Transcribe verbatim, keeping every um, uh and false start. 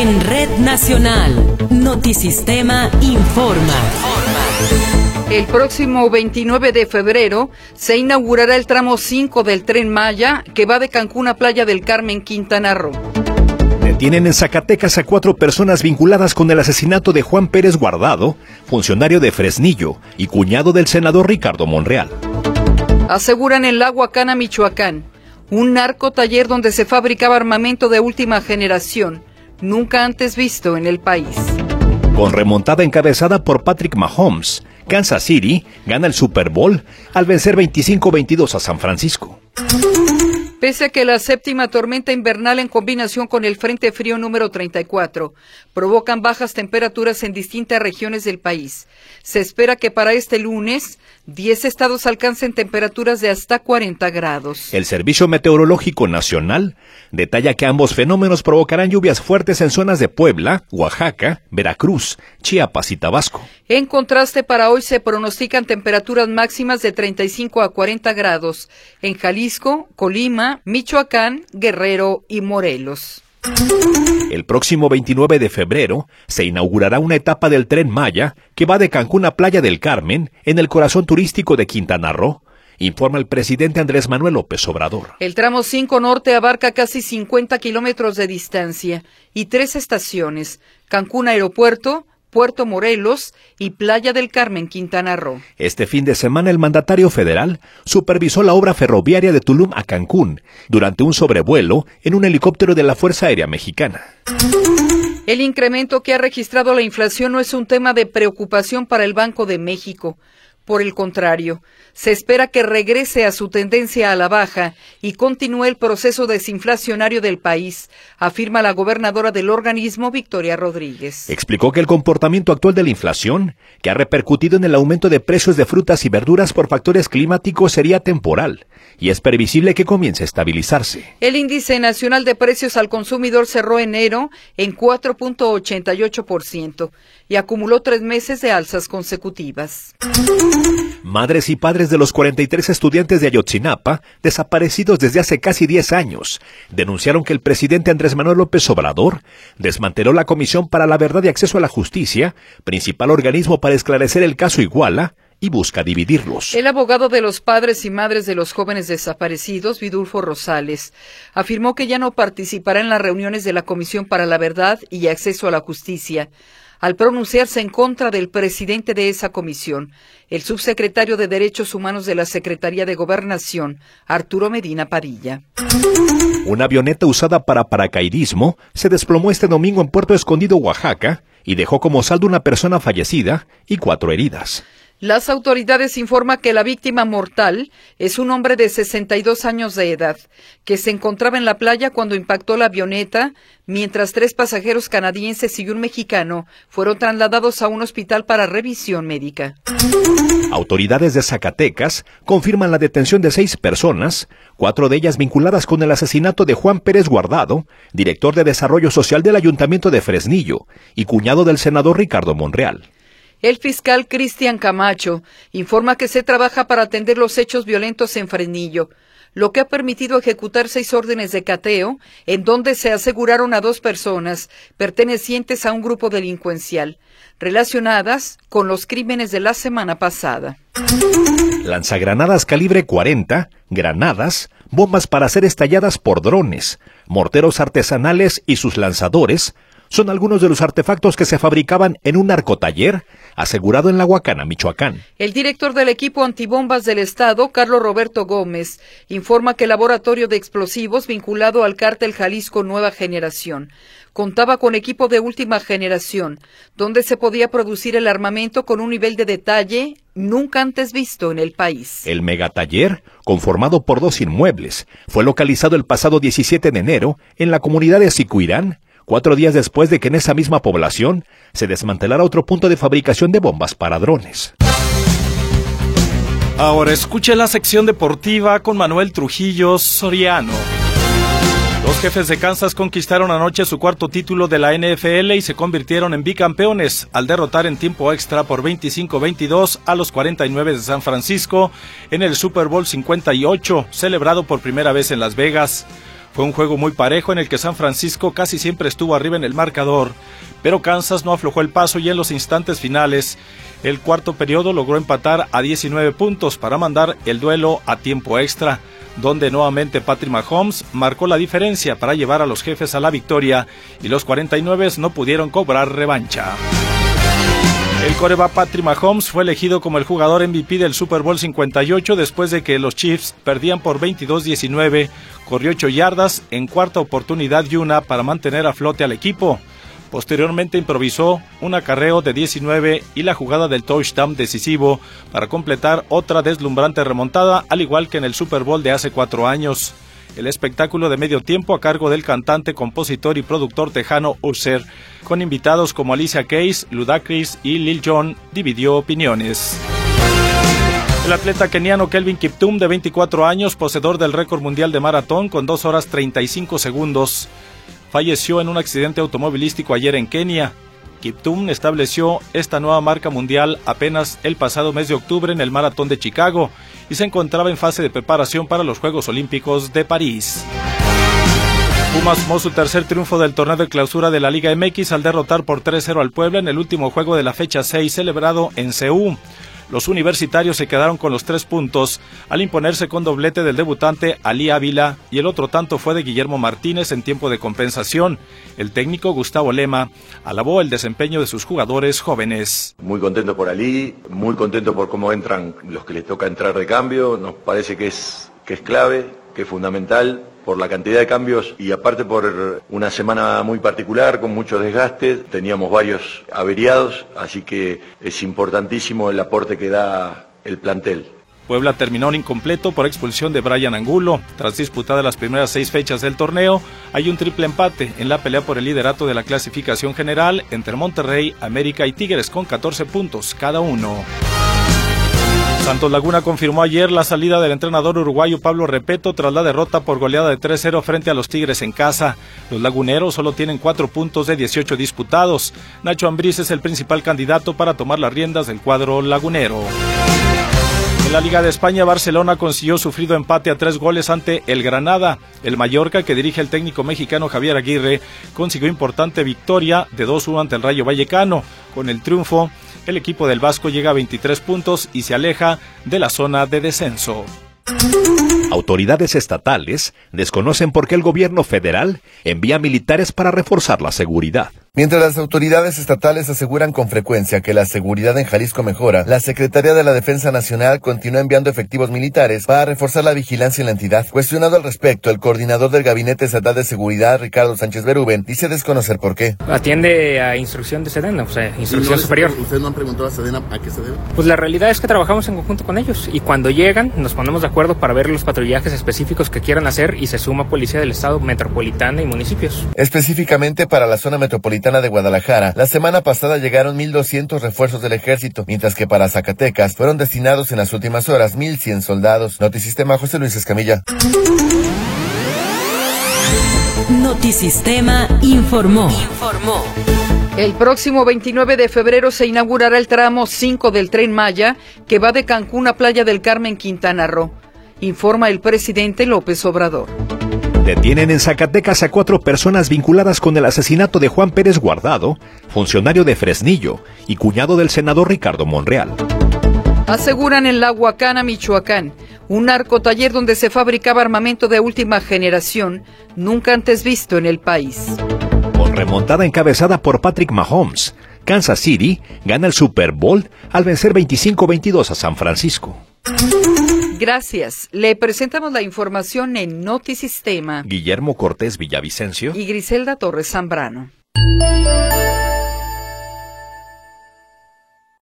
En Red Nacional, Notisistema informa. El próximo veintinueve de febrero se inaugurará el tramo cinco del Tren Maya que va de Cancún a Playa del Carmen, Quintana Roo. Detienen en Zacatecas a cuatro personas vinculadas con el asesinato de Juan Pérez Guardado, funcionario de Fresnillo y cuñado del senador Ricardo Monreal. Aseguran en La Huacana, Michoacán, un narcotaller donde se fabricaba armamento de última generación, nunca antes visto en el país. Con remontada encabezada por Patrick Mahomes, Kansas City gana el Super Bowl al vencer veinticinco veintidós a San Francisco. Pese a que la séptima tormenta invernal en combinación con el Frente Frío número treinta y cuatro provocan bajas temperaturas en distintas regiones del país, se espera que para este lunes diez estados alcancen temperaturas de hasta cuarenta grados. El Servicio Meteorológico Nacional detalla que ambos fenómenos provocarán lluvias fuertes en zonas de Puebla, Oaxaca, Veracruz, Chiapas y Tabasco. En contraste, para hoy se pronostican temperaturas máximas de treinta y cinco a cuarenta grados en Jalisco, Colima, Michoacán, Guerrero y Morelos. El próximo veintinueve de febrero se inaugurará una etapa del Tren Maya que va de Cancún a Playa del Carmen, en el corazón turístico de Quintana Roo, informa el presidente Andrés Manuel López Obrador. El tramo cinco Norte abarca casi cincuenta kilómetros de distancia y tres estaciones: Cancún Aeropuerto, Puerto Morelos y Playa del Carmen, Quintana Roo. Este fin de semana el mandatario federal supervisó la obra ferroviaria de Tulum a Cancún durante un sobrevuelo en un helicóptero de la Fuerza Aérea Mexicana. El incremento que ha registrado la inflación no es un tema de preocupación para el Banco de México. Por el contrario, se espera que regrese a su tendencia a la baja y continúe el proceso desinflacionario del país, afirma la gobernadora del organismo, Victoria Rodríguez. Explicó que el comportamiento actual de la inflación, que ha repercutido en el aumento de precios de frutas y verduras por factores climáticos, sería temporal y es previsible que comience a estabilizarse. El índice nacional de precios al consumidor cerró enero en cuatro punto ochenta y ocho por ciento y acumuló tres meses de alzas consecutivas. Madres y padres de los cuarenta y tres estudiantes de Ayotzinapa, desaparecidos desde hace casi diez años, denunciaron que el presidente Andrés Manuel López Obrador desmanteló la Comisión para la Verdad y Acceso a la Justicia, principal organismo para esclarecer el caso Iguala, y busca dividirlos. El abogado de los padres y madres de los jóvenes desaparecidos, Vidulfo Rosales, afirmó que ya no participará en las reuniones de la Comisión para la Verdad y Acceso a la Justicia, al pronunciarse en contra del presidente de esa comisión, el subsecretario de Derechos Humanos de la Secretaría de Gobernación, Arturo Medina Padilla. Una avioneta usada para paracaidismo se desplomó este domingo en Puerto Escondido, Oaxaca, y dejó como saldo una persona fallecida y cuatro heridas. Las autoridades informan que la víctima mortal es un hombre de sesenta y dos años de edad, que se encontraba en la playa cuando impactó la avioneta, mientras tres pasajeros canadienses y un mexicano fueron trasladados a un hospital para revisión médica. Autoridades de Zacatecas confirman la detención de seis personas, cuatro de ellas vinculadas con el asesinato de Juan Pérez Guardado, director de Desarrollo Social del Ayuntamiento de Fresnillo y cuñado del senador Ricardo Monreal. El fiscal Cristian Camacho informa que se trabaja para atender los hechos violentos en Fresnillo, lo que ha permitido ejecutar seis órdenes de cateo, en donde se aseguraron a dos personas pertenecientes a un grupo delincuencial, relacionadas con los crímenes de la semana pasada. Lanzagranadas calibre cuarenta, granadas, bombas para ser estalladas por drones, morteros artesanales y sus lanzadores son algunos de los artefactos que se fabricaban en un narcotaller asegurado en La Huacana, Michoacán. El director del equipo antibombas del Estado, Carlos Roberto Gómez, informa que el laboratorio de explosivos vinculado al cártel Jalisco Nueva Generación contaba con equipo de última generación, donde se podía producir el armamento con un nivel de detalle nunca antes visto en el país. El megataller, conformado por dos inmuebles, fue localizado el pasado diecisiete de enero en la comunidad de Sicuirán, cuatro días después de que en esa misma población se desmantelara otro punto de fabricación de bombas para drones. Ahora escuche la sección deportiva con Manuel Trujillo Soriano. Los Jefes de Kansas conquistaron anoche su cuarto título de la N F L y se convirtieron en bicampeones al derrotar en tiempo extra por veinticinco veintidós a los cuarenta y nueve de San Francisco en el Super Bowl cincuenta y ocho, celebrado por primera vez en Las Vegas. Fue un juego muy parejo en el que San Francisco casi siempre estuvo arriba en el marcador, pero Kansas no aflojó el paso y en los instantes finales, el cuarto periodo logró empatar a diecinueve puntos para mandar el duelo a tiempo extra, donde nuevamente Patrick Mahomes marcó la diferencia para llevar a los Jefes a la victoria y los cuarenta y nueve no pudieron cobrar revancha. El quarterback Patrick Mahomes fue elegido como el jugador M V P del Super Bowl cincuenta y ocho después de que los Chiefs perdían por veintidós diecinueve, corrió ocho yardas en cuarta oportunidad y una para mantener a flote al equipo. Posteriormente improvisó un acarreo de diecinueve y la jugada del touchdown decisivo para completar otra deslumbrante remontada, al igual que en el Super Bowl de hace cuatro años. El espectáculo de medio tiempo a cargo del cantante, compositor y productor tejano Usher, con invitados como Alicia Keys, Ludacris y Lil Jon, dividió opiniones. El atleta keniano Kelvin Kiptum, de veinticuatro años, poseedor del récord mundial de maratón con dos horas treinta y cinco segundos, falleció en un accidente automovilístico ayer en Kenia. Kiptum estableció esta nueva marca mundial apenas el pasado mes de octubre en el Maratón de Chicago y se encontraba en fase de preparación para los Juegos Olímpicos de París. Pumas sumó su tercer triunfo del torneo de clausura de la Liga M X al derrotar por tres cero al Puebla en el último juego de la fecha seis celebrado en Seúl. Los universitarios se quedaron con los tres puntos al imponerse con doblete del debutante Ali Ávila y el otro tanto fue de Guillermo Martínez en tiempo de compensación. El técnico Gustavo Lema alabó el desempeño de sus jugadores jóvenes. Muy contento por Ali, muy contento por cómo entran los que les toca entrar de cambio. Nos parece que es, que es clave, que es fundamental, por la cantidad de cambios y aparte por una semana muy particular con mucho desgaste, teníamos varios averiados, así que es importantísimo el aporte que da el plantel. Puebla terminó en incompleto por expulsión de Brian Angulo. Tras disputadas las primeras seis fechas del torneo, hay un triple empate en la pelea por el liderato de la clasificación general entre Monterrey, América y Tigres con catorce puntos cada uno. Santos Laguna confirmó ayer la salida del entrenador uruguayo Pablo Repeto tras la derrota por goleada de tres cero frente a los Tigres en casa. Los laguneros solo tienen cuatro puntos de dieciocho disputados. Nacho Ambriz es el principal candidato para tomar las riendas del cuadro lagunero. En la Liga de España, Barcelona consiguió sufrido empate a tres goles ante el Granada. El Mallorca, que dirige el técnico mexicano Javier Aguirre, consiguió importante victoria de dos uno ante el Rayo Vallecano. Con el triunfo, el equipo del Vasco llega a veintitrés puntos y se aleja de la zona de descenso. Autoridades estatales desconocen por qué el gobierno federal envía militares para reforzar la seguridad. Mientras las autoridades estatales aseguran con frecuencia que la seguridad en Jalisco mejora, la Secretaría de la Defensa Nacional continúa enviando efectivos militares para reforzar la vigilancia en la entidad. Cuestionado al respecto, el coordinador del Gabinete Estatal de Seguridad, Ricardo Sánchez Berúben, dice desconocer por qué. Atiende a instrucción de Sedena, o sea, instrucción no, superior. ¿Ustedes no han preguntado a Sedena a qué se debe? Pues la realidad es que trabajamos en conjunto con ellos y cuando llegan nos ponemos de acuerdo para ver los patrullajes específicos que quieran hacer y se suma Policía del Estado, Metropolitana y municipios. Específicamente para la zona metropolitana de Guadalajara, la semana pasada llegaron mil doscientos refuerzos del ejército, mientras que para Zacatecas fueron destinados en las últimas horas mil cien soldados. Notisistema, José Luis Escamilla. Notisistema informó. Informó. El próximo veintinueve de febrero se inaugurará el tramo cinco del Tren Maya, que va de Cancún a Playa del Carmen, Quintana Roo, informa el presidente López Obrador. Detienen en Zacatecas a cuatro personas vinculadas con el asesinato de Juan Pérez Guardado, funcionario de Fresnillo y cuñado del senador Ricardo Monreal. Aseguran en La Huacana, Michoacán, un narcotaller donde se fabricaba armamento de última generación, nunca antes visto en el país. Con remontada encabezada por Patrick Mahomes, Kansas City gana el Super Bowl al vencer veinticinco veintidós a San Francisco. Gracias. Le presentamos la información en Notisistema. Guillermo Cortés Villavicencio y Griselda Torres Zambrano.